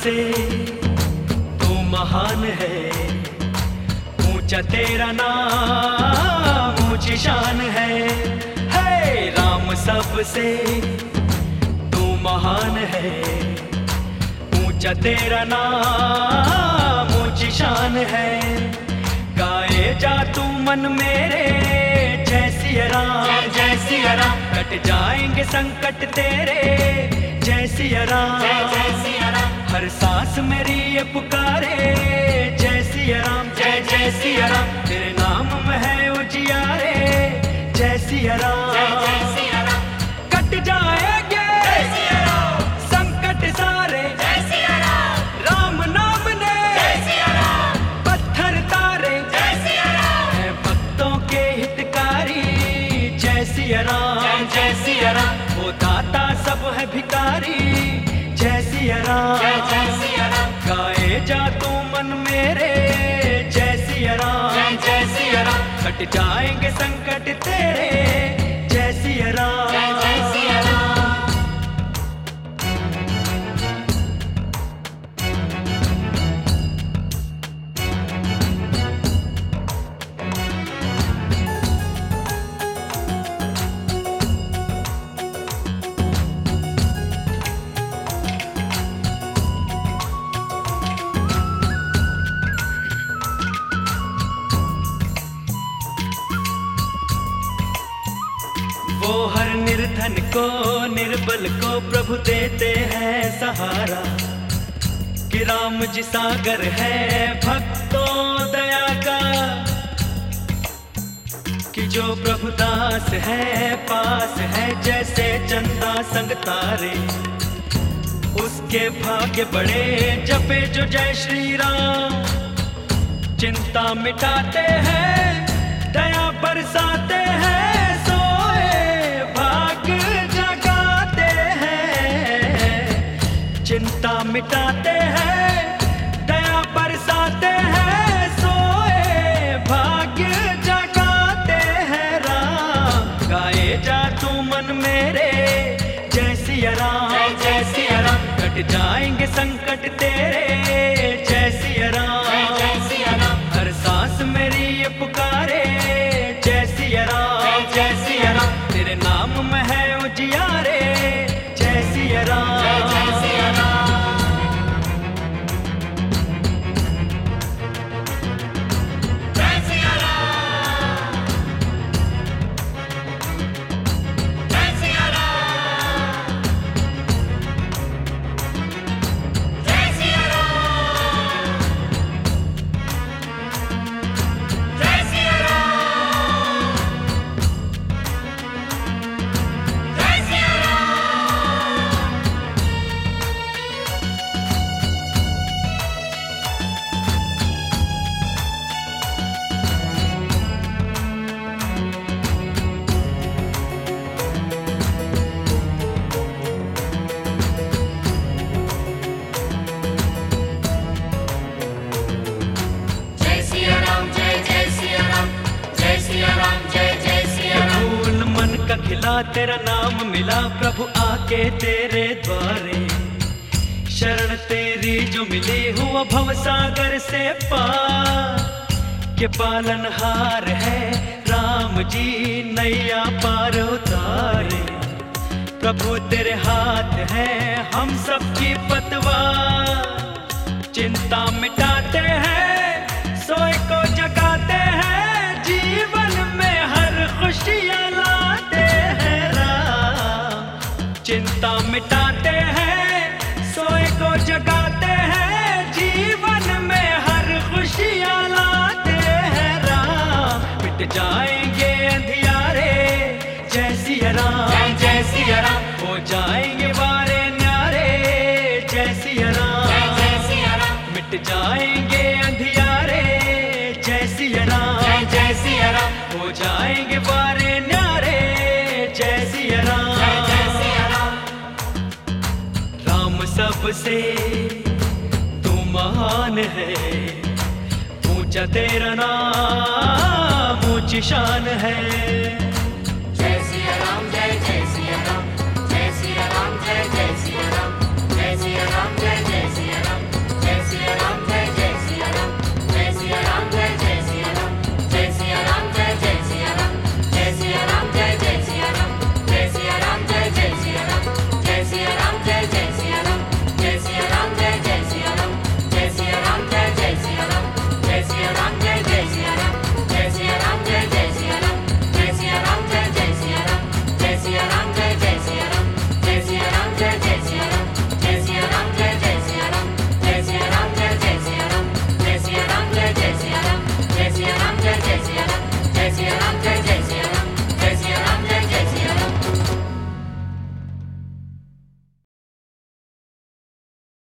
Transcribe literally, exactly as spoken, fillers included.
सबसे तू महान है, ऊंचा तेरा नाम ऊंची शान है। हे राम सबसे तू महान है, ऊंचा तेरा नाम ऊंची शान है। गाए जा तू मन मेरे जय सिया राम जय सिया राम, कट जाएंगे संकट तेरे जय सिया राम जय सिया राम। हर सांस मेरी ये पुकारे जय सिया राम जय जय सिया राम, तेरे नाम में है उजियारे जय सिया राम जय सिया राम। कट जाएंगे जय सिया राम संकट सारे जय सिया राम, राम नाम ने जय सिया राम पत्थर तारे जय सिया राम। है भक्तों के हितकारी जय सिया राम जय सिया राम, वो दाता सब है भिखारी जय सिया राम जय सिया राम। गाए जा तू मन मेरे जय सिया राम जय सिया राम, कट जाएंगे संकट तेरे जय सिया राम जय सिया राम। वो हर निर्धन को निर्बल को प्रभु देते हैं सहारा, कि राम जी सागर है भक्तों दया का। कि जो प्रभु दास है पास है जैसे चंदा संग तारे, उसके भाग्य बड़े जपे जो जय श्री राम। चिंता मिटाते हैं दया बरसाते हैं, चिंता मिटाते हैं दया बरसाते हैं, सोए भाग्य जगाते हैं राम। गाए जा तू मन मेरे जय सिया राम जय सिया राम, कट जाएंगे संकट तेरे जय सिया राम जय सिया राम। हर सांस मेरी ये पुकारे जय सिया राम जय सिया राम, तेरे नाम में है उजियारे जय सिया राम जय सिया राम। खिला तेरा नाम मिला प्रभु आके तेरे द्वारे, शरण तेरी जो मिली हुआ भव सागर से पार। के पालनहार है राम जी नैया पार उतारे, प्रभु तेरे हाथ है हम सबकी पतवार। चिंता मिटाते हैं सोए को जगाते हैं, जीवन में हर खुशियाँ चिंता मिटाते हैं सोए को जगाते हैं, जीवन में हर खुशियाँ लाते हैं राम। मिट जाएंगे अंधियारे जय सिया राम जय सिया राम, हो जाएंगे वारे न्यारे जय सिया राम जय सिया राम। मिट जाएंगे अंधियारे जय सिया राम जय सिया राम, हो जाएंगे वारे न्यारे जय सिया राम जय सिया राम। सबसे तू महान है, ऊंचा तेरा नाम ऊंची शान है।